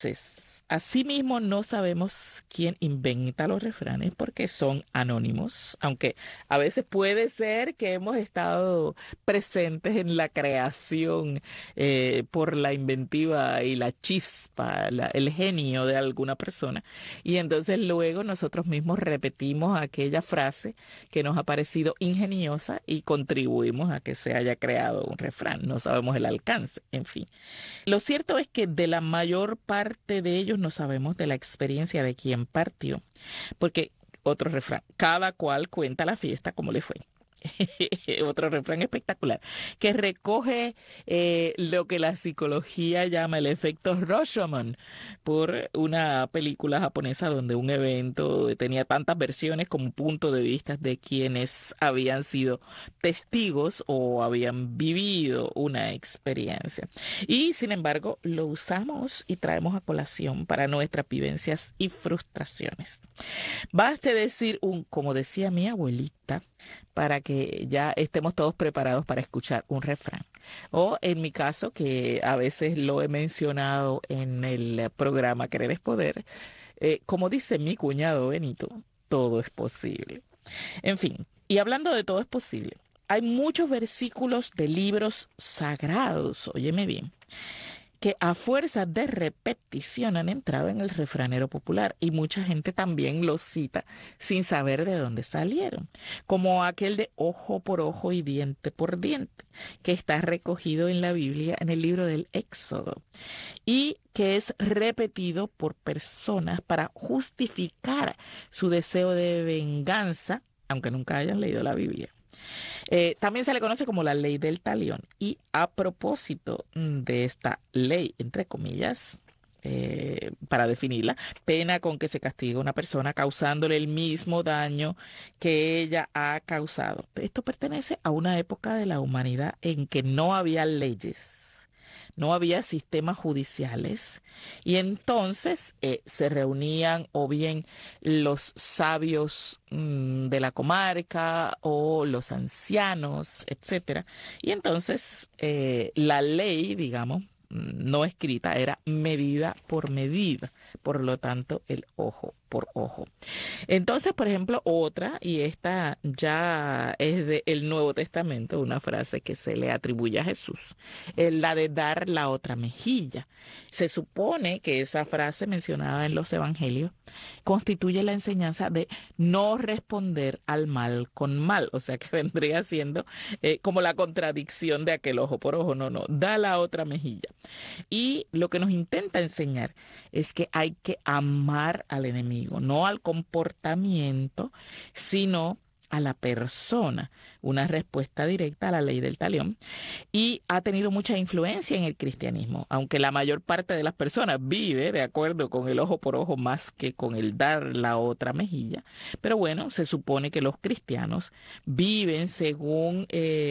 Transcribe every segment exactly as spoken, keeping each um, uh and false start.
Entonces, asimismo, no sabemos quién inventa los refranes porque son anónimos, aunque a veces puede ser que hemos estado presentes en la creación eh, por la inventiva y la chispa, la- el genio de alguna persona. Y entonces luego nosotros mismos repetimos aquella frase que nos ha parecido ingeniosa y contribuimos a que se haya creado un refrán. No sabemos el alcance, en fin. Lo cierto es que de la mayor parte de ellos no sabemos de la experiencia de quien partió, porque otro refrán, cada cual cuenta la fiesta como le fue. Otro refrán espectacular, que recoge eh, lo que la psicología llama el efecto Rashomon, por una película japonesa donde un evento tenía tantas versiones como punto de vista de quienes habían sido testigos o habían vivido una experiencia. Y sin embargo, lo usamos y traemos a colación para nuestras vivencias y frustraciones. Baste decir un, como decía mi abuelita, para que ya estemos todos preparados para escuchar un refrán. O en mi caso, que a veces lo he mencionado en el programa Querer es Poder, eh, como dice mi cuñado Benito, todo es posible. En fin, y hablando de todo es posible, hay muchos versículos de libros sagrados, óyeme bien, que a fuerza de repetición han entrado en el refranero popular y mucha gente también los cita sin saber de dónde salieron, como aquel de ojo por ojo y diente por diente, que está recogido en la Biblia en el libro del Éxodo y que es repetido por personas para justificar su deseo de venganza, aunque nunca hayan leído la Biblia. Eh, también se le conoce como la ley del talión. Y a propósito mm, de esta ley, entre comillas, eh, para definirla, pena con que se castiga a una persona causándole el mismo daño que ella ha causado. Esto pertenece a una época de la humanidad en que no había leyes. No había sistemas judiciales y entonces eh, se reunían o bien los sabios mm, de la comarca o los ancianos, etcétera. Y entonces eh, la ley, digamos, mm, no escrita, era medida por medida, por lo tanto el ojo por ojo. Entonces, por ejemplo, otra, y esta ya es del Nuevo Testamento, una frase que se le atribuye a Jesús, es la de dar la otra mejilla. Se supone que esa frase mencionada en los evangelios constituye la enseñanza de no responder al mal con mal, o sea que vendría siendo eh, como la contradicción de aquel ojo por ojo, no, no, da la otra mejilla. Y lo que nos intenta enseñar es que hay que amar al enemigo, no al comportamiento, sino a la persona, una respuesta directa a la ley del talión, y ha tenido mucha influencia en el cristianismo, aunque la mayor parte de las personas vive de acuerdo con el ojo por ojo más que con el dar la otra mejilla. Pero bueno, se supone que los cristianos viven según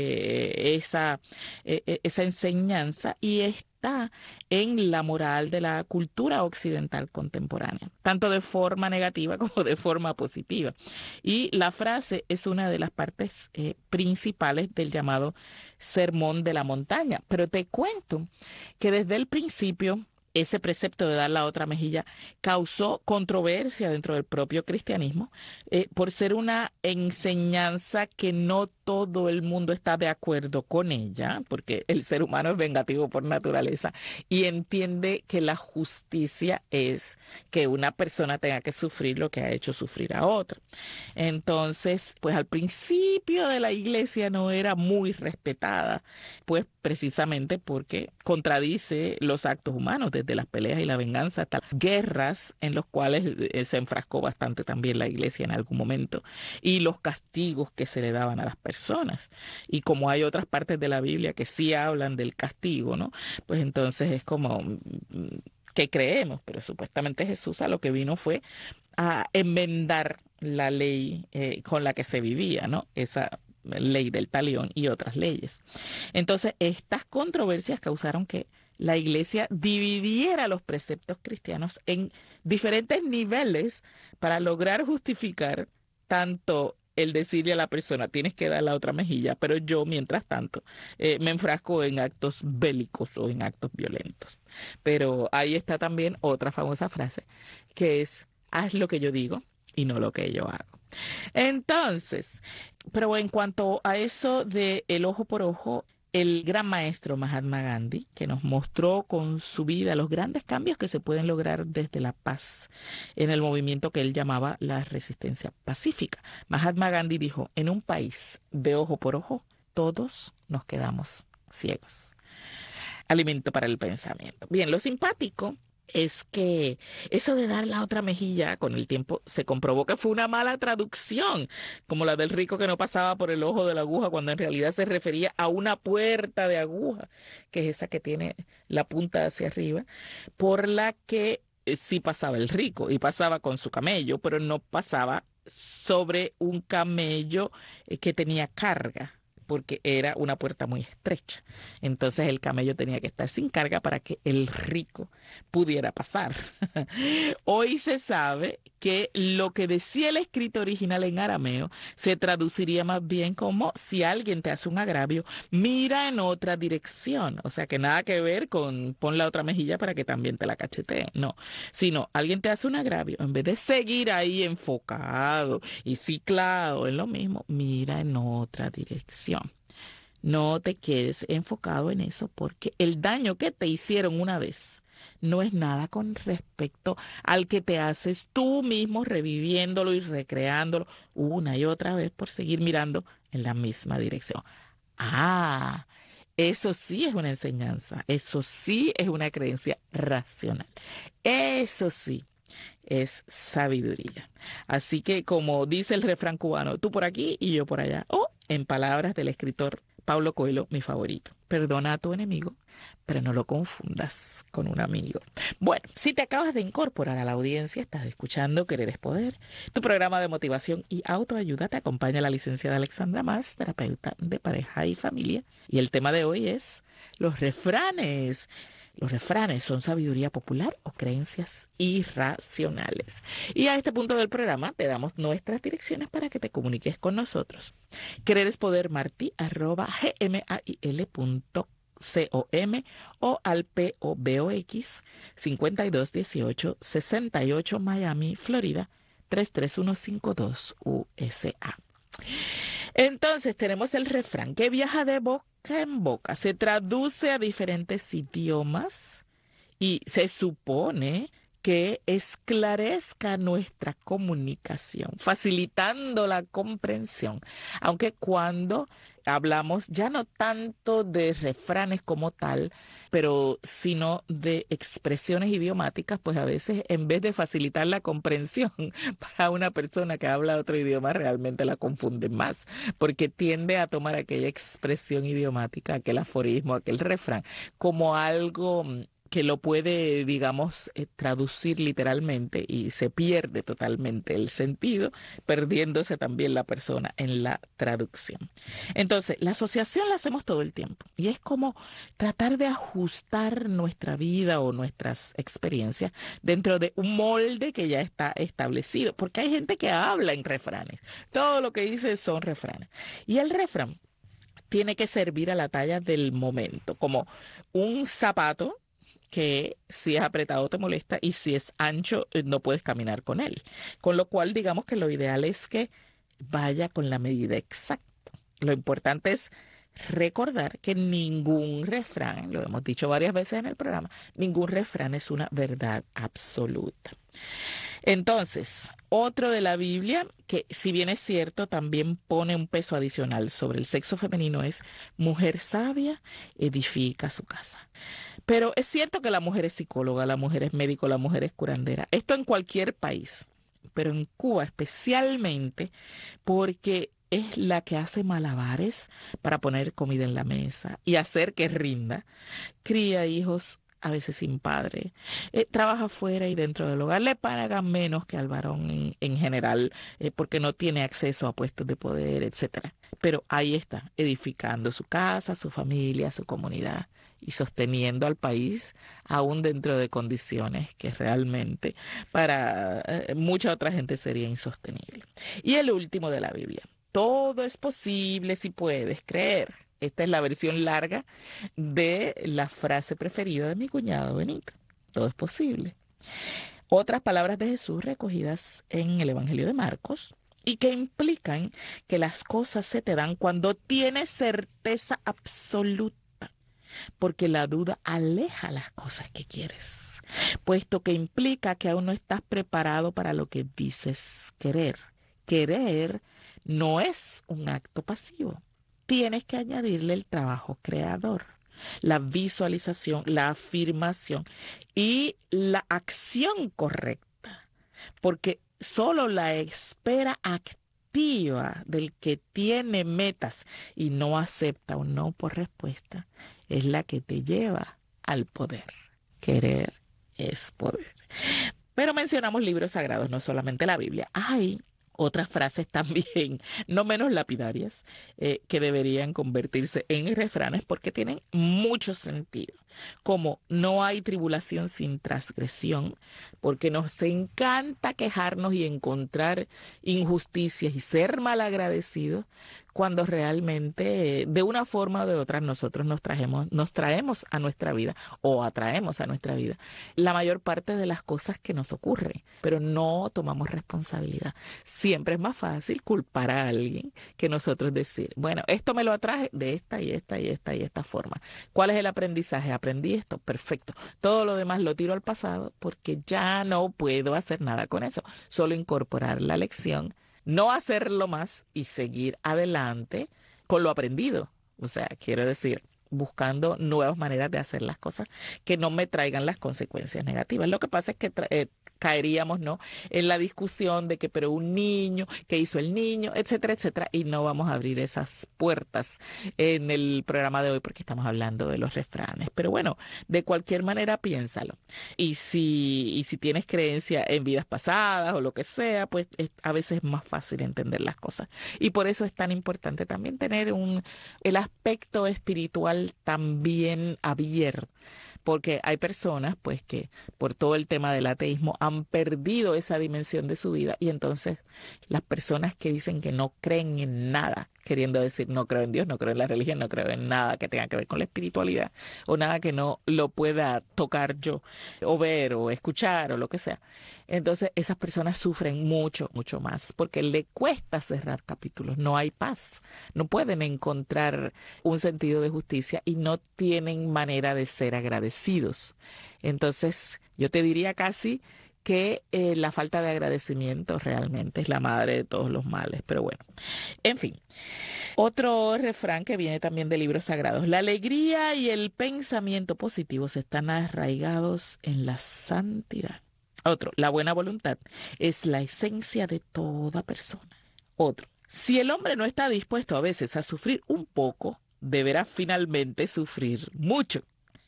eh, esa, eh, eh, esa enseñanza y está en la moral de la cultura occidental contemporánea, tanto de forma negativa como de forma positiva. Y la frase es una de las partes eh, principales del llamado sermón de la montaña. Pero te cuento que desde el principio ese precepto de dar la otra mejilla causó controversia dentro del propio cristianismo eh, por ser una enseñanza que no todo el mundo está de acuerdo con ella, porque el ser humano es vengativo por naturaleza y entiende que la justicia es que una persona tenga que sufrir lo que ha hecho sufrir a otra. Entonces, pues al principio de la iglesia no era muy respetada, pues precisamente porque contradice los actos humanos, desde las peleas y la venganza hasta las guerras en los cuales eh, se enfrascó bastante también la iglesia en algún momento, y los castigos que se le daban a las personas. Y como hay otras partes de la Biblia que sí hablan del castigo, ¿no? Pues entonces es como mm, que creemos, pero supuestamente Jesús a lo que vino fue a enmendar la ley eh, con la que se vivía, ¿no? Esa ley del talión y otras leyes. Entonces, estas controversias causaron que la iglesia dividiera los preceptos cristianos en diferentes niveles para lograr justificar tanto el decirle a la persona, tienes que dar la otra mejilla, pero yo, mientras tanto, eh, me enfrasco en actos bélicos o en actos violentos. Pero ahí está también otra famosa frase, que es, haz lo que yo digo y no lo que yo hago. Entonces, pero en cuanto a eso de el ojo por ojo, el gran maestro Mahatma Gandhi, que nos mostró con su vida los grandes cambios que se pueden lograr desde la paz en el movimiento que él llamaba la resistencia pacífica. Mahatma Gandhi dijo, en un país de ojo por ojo, todos nos quedamos ciegos. Alimento para el pensamiento. Bien, lo simpático es que eso de dar la otra mejilla con el tiempo se comprobó que fue una mala traducción, como la del rico que no pasaba por el ojo de la aguja, cuando en realidad se refería a una puerta de aguja, que es esa que tiene la punta hacia arriba, por la que eh, sí pasaba el rico y pasaba con su camello, pero no pasaba sobre un camello eh, que tenía carga, porque era una puerta muy estrecha. Entonces el camello tenía que estar sin carga para que el rico pudiera pasar. Hoy se sabe que lo que decía el escrito original en arameo se traduciría más bien como si alguien te hace un agravio, mira en otra dirección. O sea que nada que ver con pon la otra mejilla para que también te la cacheteen. No, sino alguien te hace un agravio, en vez de seguir ahí enfocado y ciclado en lo mismo, mira en otra dirección. No te quedes enfocado en eso porque el daño que te hicieron una vez no es nada con respecto al que te haces tú mismo reviviéndolo y recreándolo una y otra vez por seguir mirando en la misma dirección. Ah, eso sí es una enseñanza, eso sí es una creencia racional, eso sí es sabiduría. Así que como dice el refrán cubano, tú por aquí y yo por allá, o en palabras del escritor Paulo Coelho, mi favorito. Perdona a tu enemigo, pero no lo confundas con un amigo. Bueno, si te acabas de incorporar a la audiencia, estás escuchando Querer es Poder, tu programa de motivación y autoayuda. Te acompaña la licenciada Alexandra Mas, terapeuta de pareja y familia. Y el tema de hoy es los refranes. Los refranes son sabiduría popular o creencias irracionales. Y a este punto del programa te damos nuestras direcciones para que te comuniques con nosotros. Querer es Poder Martí arroba gmail punto com o al P O Box cincuenta y dos dieciocho sesenta y ocho Miami, Florida tres tres uno cinco dos U S A. Entonces tenemos el refrán que viaja de boca en boca, se traduce a diferentes idiomas y se supone que esclarezca nuestra comunicación, facilitando la comprensión. Aunque cuando hablamos ya no tanto de refranes como tal, pero sino de expresiones idiomáticas, pues a veces en vez de facilitar la comprensión para una persona que habla otro idioma, realmente la confunde más, porque tiende a tomar aquella expresión idiomática, aquel aforismo, aquel refrán, como algo que lo puede, digamos, eh, traducir literalmente y se pierde totalmente el sentido, perdiéndose también la persona en la traducción. Entonces, la asociación la hacemos todo el tiempo y es como tratar de ajustar nuestra vida o nuestras experiencias dentro de un molde que ya está establecido, porque hay gente que habla en refranes. Todo lo que dice son refranes. Y el refrán tiene que servir a la talla del momento, como un zapato que si es apretado te molesta y si es ancho eh, no puedes caminar con él. Con lo cual, digamos que lo ideal es que vaya con la medida exacta. Lo importante es recordar que ningún refrán, lo hemos dicho varias veces en el programa, ningún refrán es una verdad absoluta. Entonces, otro de la Biblia, que si bien es cierto, también pone un peso adicional sobre el sexo femenino, es mujer sabia edifica su casa. Pero es cierto que la mujer es psicóloga, la mujer es médico, la mujer es curandera. Esto en cualquier país, pero en Cuba especialmente porque es la que hace malabares para poner comida en la mesa y hacer que rinda. Cría hijos a veces sin padre, eh, trabaja fuera y dentro del hogar, le pagan menos que al varón en, en general, eh, porque no tiene acceso a puestos de poder, etcétera. Pero ahí está, edificando su casa, su familia, su comunidad y sosteniendo al país aún dentro de condiciones que realmente para eh, mucha otra gente sería insostenible. Y el último de la Biblia. Todo es posible si puedes creer. Esta es la versión larga de la frase preferida de mi cuñado Benito. Todo es posible. Otras palabras de Jesús recogidas en el Evangelio de Marcos y que implican que las cosas se te dan cuando tienes certeza absoluta, porque la duda aleja las cosas que quieres, puesto que implica que aún no estás preparado para lo que dices querer. Querer no es un acto pasivo. Tienes que añadirle el trabajo creador, la visualización, la afirmación y la acción correcta, porque solo la espera activa del que tiene metas y no acepta un no por respuesta es la que te lleva al poder. Querer es poder. Pero mencionamos libros sagrados, no solamente la Biblia. Hay otras frases también, no menos lapidarias, eh, que deberían convertirse en refranes porque tienen mucho sentido. Como no hay tribulación sin transgresión, porque nos encanta quejarnos y encontrar injusticias y ser malagradecidos, cuando realmente, eh, de una forma o de otra, nosotros nos traemos, nos traemos a nuestra vida o atraemos a nuestra vida la mayor parte de las cosas que nos ocurren, pero no tomamos responsabilidad. Siempre es más fácil culpar a alguien que nosotros decir, bueno, esto me lo atraje de esta y esta y esta y esta forma. ¿Cuál es el aprendizaje? Aprendí esto, perfecto. Todo lo demás lo tiro al pasado porque ya no puedo hacer nada con eso. Solo incorporar la lección, no hacerlo más y seguir adelante con lo aprendido. O sea, quiero decir, buscando nuevas maneras de hacer las cosas que no me traigan las consecuencias negativas. Lo que pasa es que tra- eh, caeríamos, ¿no?, en la discusión de que, pero un niño, ¿qué hizo el niño?, etcétera, etcétera, y no vamos a abrir esas puertas en el programa de hoy porque estamos hablando de los refranes. Pero bueno, de cualquier manera piénsalo. Y si, y si tienes creencia en vidas pasadas o lo que sea, pues es a veces es más fácil entender las cosas. Y por eso es tan importante también tener un, el aspecto espiritual también abierto, porque hay personas pues que por todo el tema del ateísmo han perdido esa dimensión de su vida y entonces las personas que dicen que no creen en nada, queriendo decir no creo en Dios, no creo en la religión, no creo en nada que tenga que ver con la espiritualidad o nada que no lo pueda tocar yo o ver o escuchar o lo que sea. Entonces esas personas sufren mucho, mucho más porque le cuesta cerrar capítulos, no hay paz, no pueden encontrar un sentido de justicia y no tienen manera de ser agradecidos. Entonces yo te diría casi que eh, la falta de agradecimiento realmente es la madre de todos los males, pero bueno, en fin. Otro refrán que viene también de libros sagrados: la alegría y el pensamiento positivos están arraigados en la santidad. Otro: la buena voluntad es la esencia de toda persona. Otro: si el hombre no está dispuesto a veces a sufrir un poco, deberá finalmente sufrir mucho.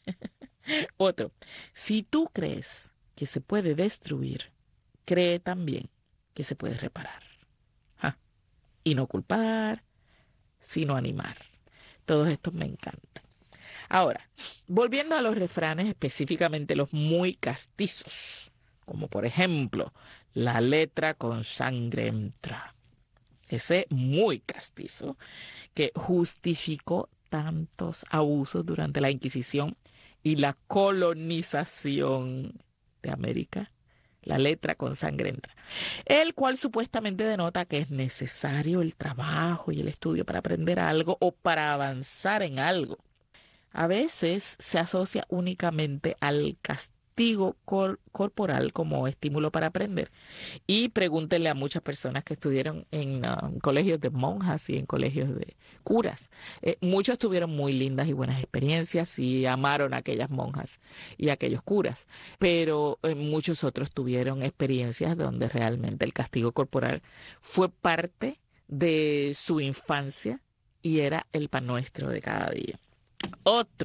Otro: si tú crees que se puede destruir, cree también que se puede reparar. Ja. Y no culpar, sino animar. Todos estos me encantan. Ahora, volviendo a los refranes, específicamente los muy castizos, como por ejemplo, la letra con sangre entra. Ese muy castizo que justificó tantos abusos durante la Inquisición y la colonización de América. La letra con sangre entra, el cual supuestamente denota que es necesario el trabajo y el estudio para aprender algo o para avanzar en algo. A veces se asocia únicamente al castigo cor- corporal como estímulo para aprender. Y pregúntenle a muchas personas que estudiaron en uh, colegios de monjas y en colegios de curas. Eh, muchos tuvieron muy lindas y buenas experiencias y amaron a aquellas monjas y a aquellos curas, pero eh, muchos otros tuvieron experiencias donde realmente el castigo corporal fue parte de su infancia y era el pan nuestro de cada día. Otro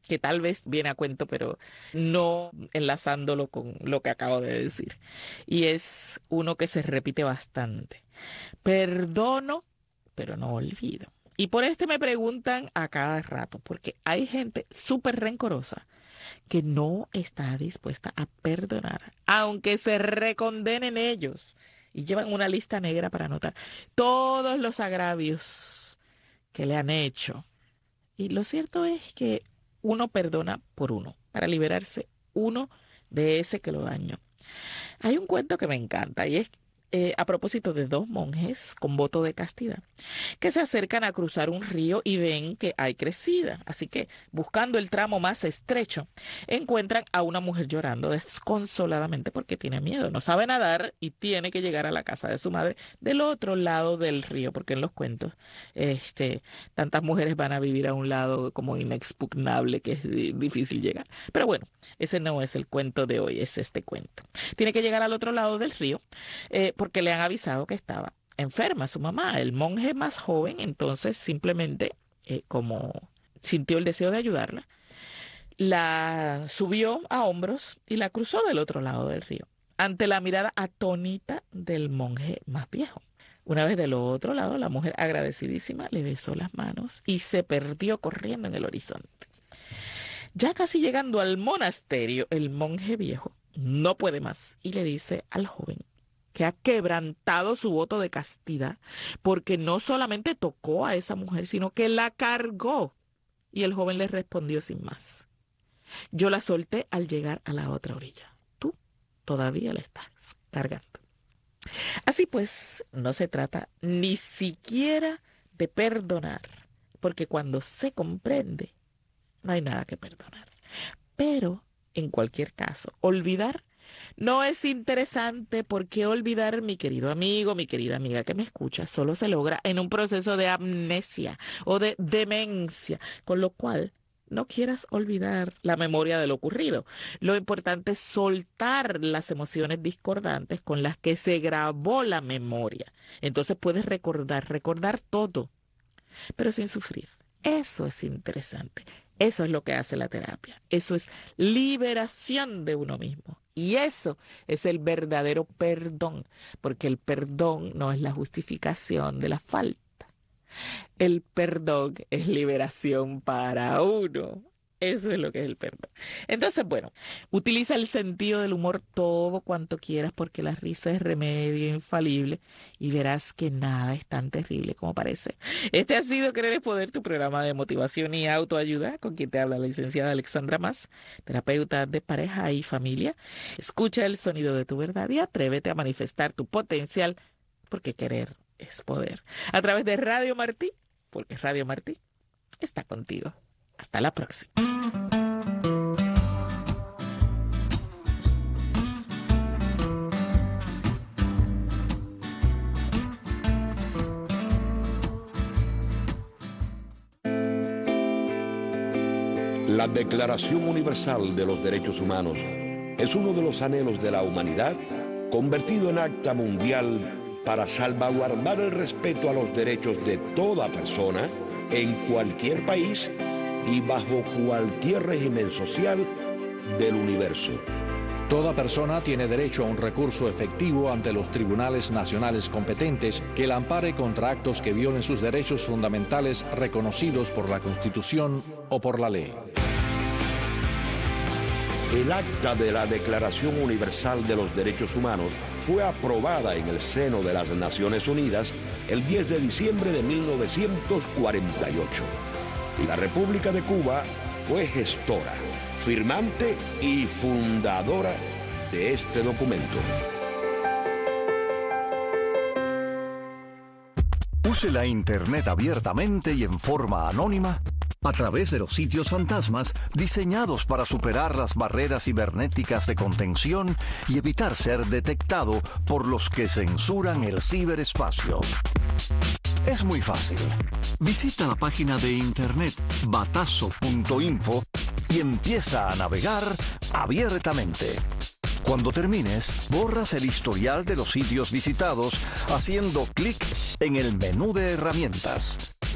que tal vez viene a cuento, pero no enlazándolo con lo que acabo de decir. Y es uno que se repite bastante. Perdono, pero no olvido. Y por este me preguntan a cada rato, porque hay gente súper rencorosa que no está dispuesta a perdonar, aunque se recondenen ellos y llevan una lista negra para anotar todos los agravios que le han hecho. Y lo cierto es que uno perdona por uno, para liberarse uno de ese que lo dañó. Hay un cuento que me encanta y es eh, a propósito de dos monjes con voto de castidad que se acercan a cruzar un río y ven que hay crecida. Así que, buscando el tramo más estrecho, encuentran a una mujer llorando desconsoladamente porque tiene miedo. No sabe nadar y tiene que llegar a la casa de su madre del otro lado del río, porque en los cuentos este, tantas mujeres van a vivir a un lado como inexpugnable que es di- difícil llegar. Pero bueno, ese no es el cuento de hoy, es este cuento. Tiene que llegar al otro lado del río eh, porque le han avisado que estaba enferma su mamá. El monje más joven entonces simplemente, eh, como sintió el deseo de ayudarla, la subió a hombros y la cruzó del otro lado del río, ante la mirada atónita del monje más viejo. Una vez del otro lado, la mujer agradecidísima le besó las manos y se perdió corriendo en el horizonte. Ya casi llegando al monasterio, el monje viejo no puede más y le dice al joven que ha quebrantado su voto de castidad porque no solamente tocó a esa mujer, sino que la cargó. Y el joven le respondió sin más: yo la solté al llegar a la otra orilla. Tú todavía la estás cargando. Así pues, no se trata ni siquiera de perdonar, porque cuando se comprende, no hay nada que perdonar. Pero, en cualquier caso, olvidar no es interesante, porque olvidar, mi querido amigo, mi querida amiga que me escucha, solo se logra en un proceso de amnesia o de demencia, con lo cual no quieras olvidar la memoria de lo ocurrido. Lo importante es soltar las emociones discordantes con las que se grabó la memoria. Entonces puedes recordar, recordar todo, pero sin sufrir. Eso es interesante. Eso es lo que hace la terapia. Eso es liberación de uno mismo. Y eso es el verdadero perdón, porque el perdón no es la justificación de la falta. El perdón es liberación para uno. Eso es lo que es el perdón. Entonces, bueno, utiliza el sentido del humor todo cuanto quieras, porque la risa es remedio infalible y verás que nada es tan terrible como parece. Este ha sido Querer es Poder, tu programa de motivación y autoayuda, con quien te habla la licenciada Alexandra Mas, terapeuta de pareja y familia. Escucha el sonido de tu verdad y atrévete a manifestar tu potencial, porque querer es poder. A través de Radio Martí, porque Radio Martí está contigo. Hasta la próxima. La Declaración Universal de los Derechos Humanos es uno de los anhelos de la humanidad, convertido en acta mundial para salvaguardar el respeto a los derechos de toda persona en cualquier país y bajo cualquier régimen social del universo. Toda persona tiene derecho a un recurso efectivo ante los tribunales nacionales competentes que la ampare contra actos que violen sus derechos fundamentales reconocidos por la Constitución o por la ley. El acta de la Declaración Universal de los Derechos Humanos fue aprobada en el seno de las Naciones Unidas el diez de diciembre de mil novecientos cuarenta y ocho. Y la República de Cuba fue gestora, firmante y fundadora de este documento. Use la Internet abiertamente y en forma anónima a través de los sitios fantasmas diseñados para superar las barreras cibernéticas de contención y evitar ser detectado por los que censuran el ciberespacio. Es muy fácil. Visita la página de internet batazo punto info y empieza a navegar abiertamente. Cuando termines, borras el historial de los sitios visitados haciendo clic en el menú de herramientas.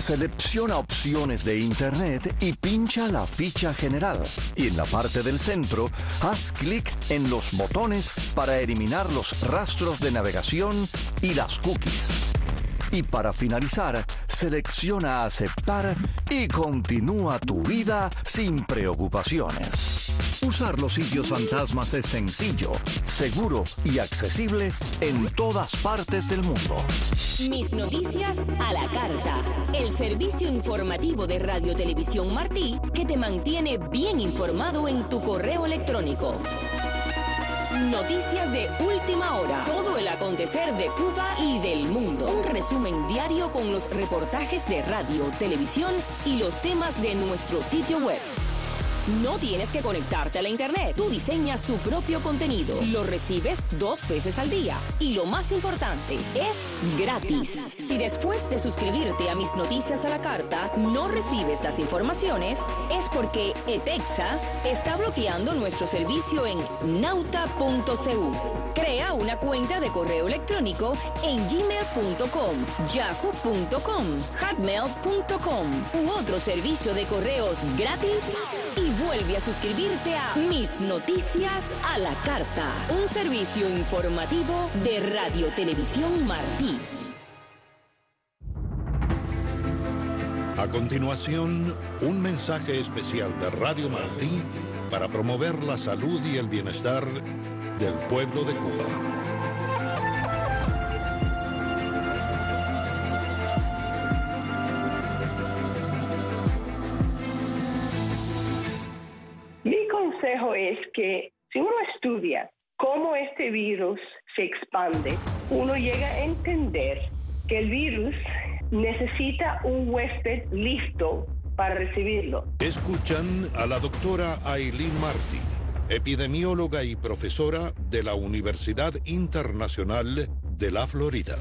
Selecciona opciones de Internet y pincha la ficha general. Y en la parte del centro, haz clic en los botones para eliminar los rastros de navegación y las cookies. Y para finalizar, selecciona Aceptar y continúa tu vida sin preocupaciones. Usar los sitios fantasmas es sencillo, seguro y accesible en todas partes del mundo. Mis Noticias a la Carta, el servicio informativo de Radio Televisión Martí que te mantiene bien informado en tu correo electrónico. Noticias de última hora, todo el acontecer de Cuba y del mundo. Un resumen diario con los reportajes de radio, televisión y los temas de nuestro sitio web. No tienes que conectarte a la internet. Tú diseñas tu propio contenido. Lo recibes dos veces al día. Y lo más importante, es gratis. Si después de suscribirte a Mis Noticias a la Carta no recibes las informaciones, es porque ETEXA está bloqueando nuestro servicio en nauta punto c u. Crea una cuenta de correo electrónico en gmail punto com, yahoo punto com, hotmail punto com u otro servicio de correos gratis y vuelve a suscribirte a Mis Noticias a la Carta, un servicio informativo de Radio Televisión Martí. A continuación, un mensaje especial de Radio Martí para promover la salud y el bienestar del pueblo de Cuba. Mi consejo es que si uno estudia cómo este virus se expande, uno llega a entender que el virus necesita un huésped listo para recibirlo. Escuchan a la doctora Aileen Martí, epidemióloga y profesora de la Universidad Internacional de la Florida.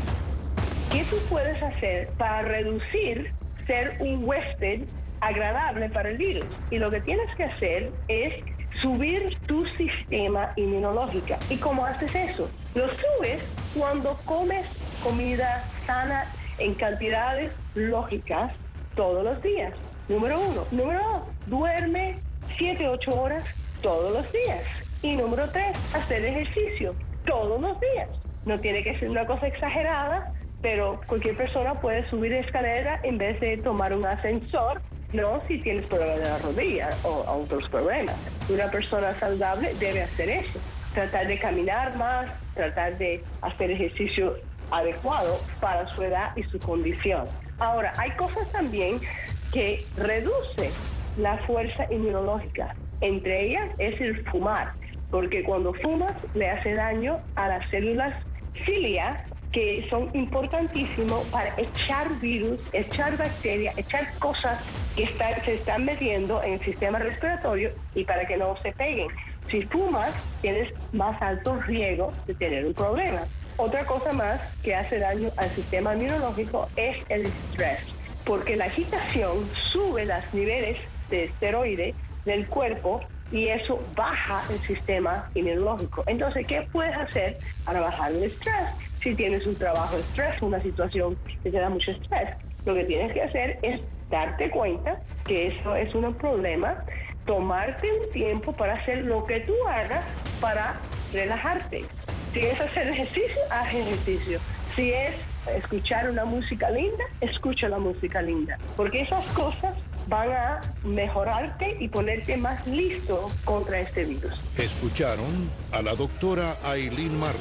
¿Qué tú puedes hacer para reducir ser un huésped agradable para el virus? Y lo que tienes que hacer es subir tu sistema inmunológico. ¿Y cómo haces eso? Lo subes cuando comes comida sana en cantidades lógicas todos los días. Número uno. Número dos, duerme siete, ocho horas todos los días. Y número tres, hacer ejercicio todos los días. No tiene que ser una cosa exagerada, pero cualquier persona puede subir escalera en vez de tomar un ascensor, no si tienes problemas de la rodilla o otros problemas. Una persona saludable debe hacer eso. Tratar de caminar más, tratar de hacer ejercicio adecuado para su edad y su condición. Ahora, hay cosas también que reducen la fuerza inmunológica. Entre ellas es el fumar, porque cuando fumas le hace daño a las células cilia, que son importantísimos para echar virus, echar bacterias, echar cosas que está, se están metiendo en el sistema respiratorio y para que no se peguen. Si fumas, tienes más alto riesgo de tener un problema. Otra cosa más que hace daño al sistema inmunológico es el estrés, porque la agitación sube los niveles de esteroide del cuerpo y eso baja el sistema inmunológico. Entonces, ¿qué puedes hacer para bajar el estrés? Si tienes un trabajo de estrés, una situación que te da mucho estrés, lo que tienes que hacer es darte cuenta que eso es un problema, tomarte un tiempo para hacer lo que tú hagas para relajarte. Si es hacer ejercicio, haz ejercicio. Si es escuchar una música linda, escucha la música linda. Porque esas cosas van a mejorarte y ponerte más listo contra este virus. Escucharon a la doctora Aileen Martí,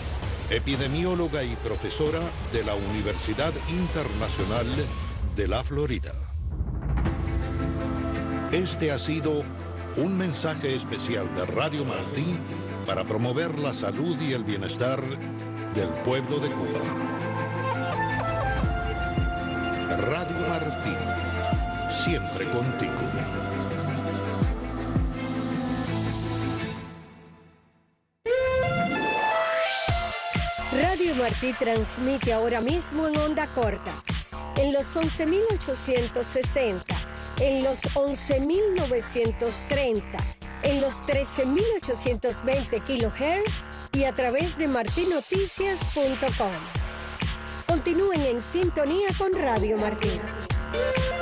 epidemióloga y profesora de la Universidad Internacional de la Florida. Este ha sido un mensaje especial de Radio Martí para promover la salud y el bienestar del pueblo de Cuba. Radio Martí, siempre contigo. Radio Martí transmite ahora mismo en onda corta, en los once mil ochocientos sesenta, en los once mil novecientos treinta, en los trece mil ochocientos veinte kilohertz y a través de martinoticias punto com. Continúen en sintonía con Radio Martí.